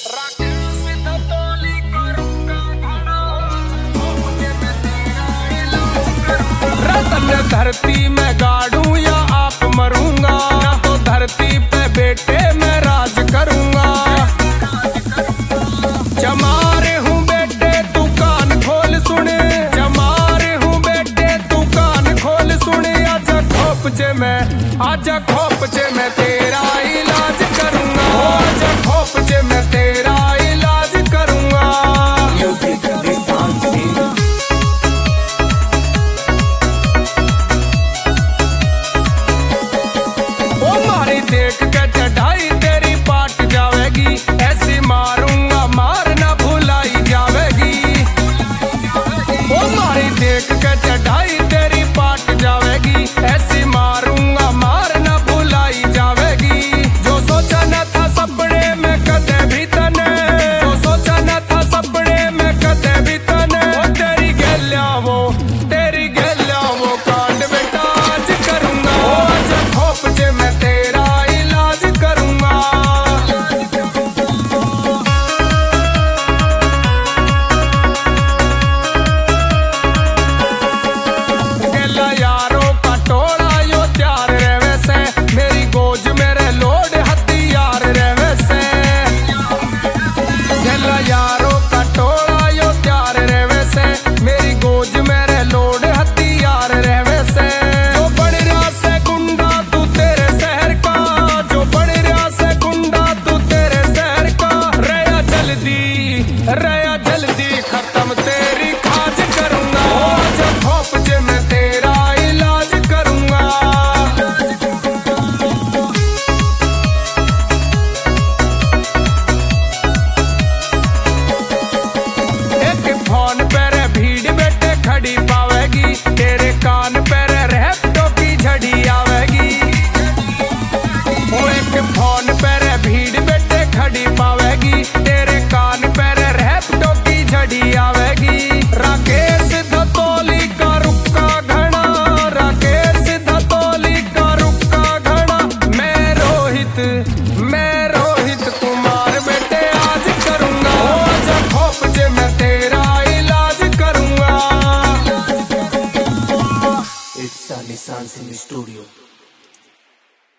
रतन धरती में गाड़ू या आप मरूंगा, तो धरती पे बेटे मैं राज करूंगा। चमार हूँ बेटे तू कान खोल सुने, चमार हूँ बेटे तू कान खोल सुने। आजा खोपचे में, आजा खोपचे